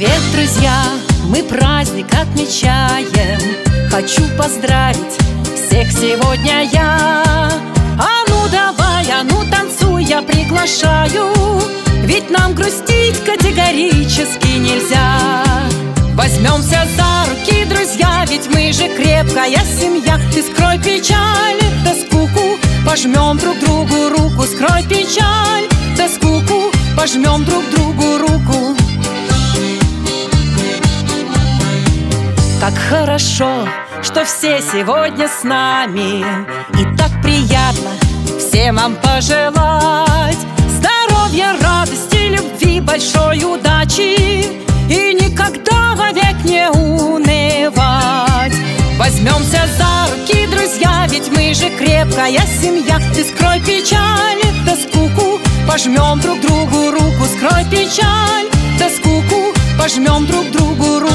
Привет, друзья! Мы праздник отмечаем. Хочу поздравить всех сегодня я. А ну давай, а ну танцуй, я приглашаю. Ведь нам грустить категорически нельзя. Возьмемся за руки, друзья, ведь мы же крепкая семья. Ты скрой печаль, да скуку, пожмем друг другу руку. Скрой печаль, да скуку, пожмем друг другу руку. Как хорошо, что все сегодня с нами, и так приятно всем вам пожелать здоровья, радости, любви, большой удачи и никогда вовек не унывать. Возьмемся за руки, друзья, ведь мы же крепкая семья. Ты скрой печаль, да скуку, пожмем друг другу руку. Скрой печаль, да скуку, пожмем друг другу руку.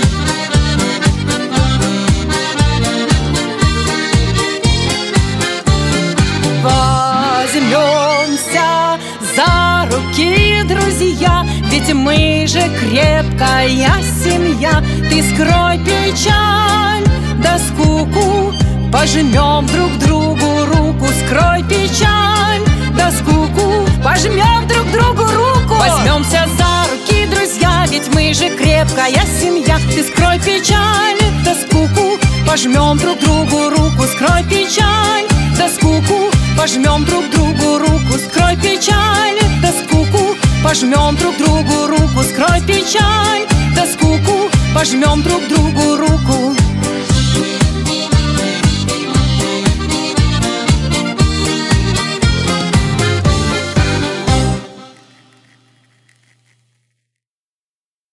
Возьмемся за руки, друзья, ведь мы же крепкая семья. Ты скрой печаль, да скуку, пожмем друг другу руку. Скрой печаль, да скуку, пожмем друг другу руку. Возьмемся за руки, друзья, ведь мы же крепкая семья. Ты скрой печаль, да скуку, пожмем друг другу руку. Скрой печаль, да скуку, пожмем друг другу руку. Скрой печаль, да скуку, пожмем друг другу руку. Скрой печаль, да скуку, пожмем друг другу